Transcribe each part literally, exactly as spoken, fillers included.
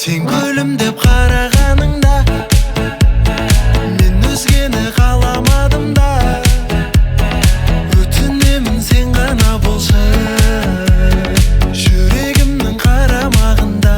Сен күлімдеп қарағаныңда мен өзгені қаламадым да. Өтінемін сен ғана болшы жүрегімнің қарамағында.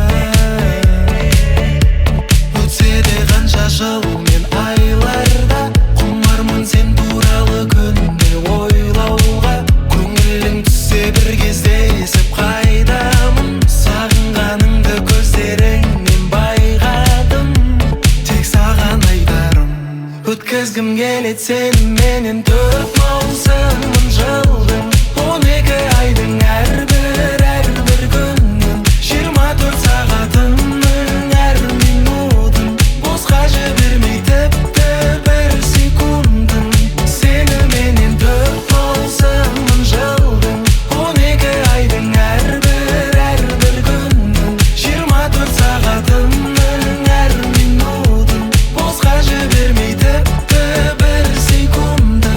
Өтсе де қанша жыл мен айларда, құмармын сен туралы күнде ойлауға. Көңілің түссе бір кезде есіп қайдамын, сағынғаныңды көздеріңнен байқадым. Тек саған айтарым, өткізгім келеді сеніменен төрт маусымын жылдың, он екі айдың әрбір әрбір күнін. Жиырма төрт сағатымның әр минутын босқа жібермей тіпті бір секундын. Сеніменен төрт маусымын жылдың, он екі айдың әрбір әрбір күнін. Жиырма төрт сағатымның әр минутын босқа жібермей тіпті бір секундын.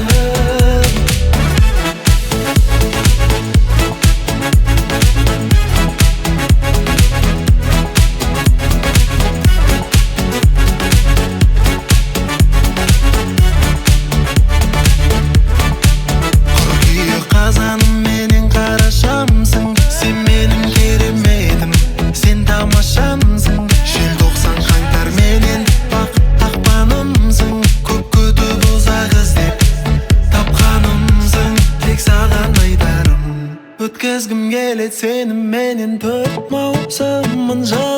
Қыркүйек қазаным менен қарашамсың, сен менің кереметім, сен тамашамсың. Желтоқсан қаңтар менен бақыт ақпанымсың, көп күтіп ұзақ іздеп тапқанымсың. Тек саған айтарым, өткізгім келеді сеніменен төрт маусымын жылдың.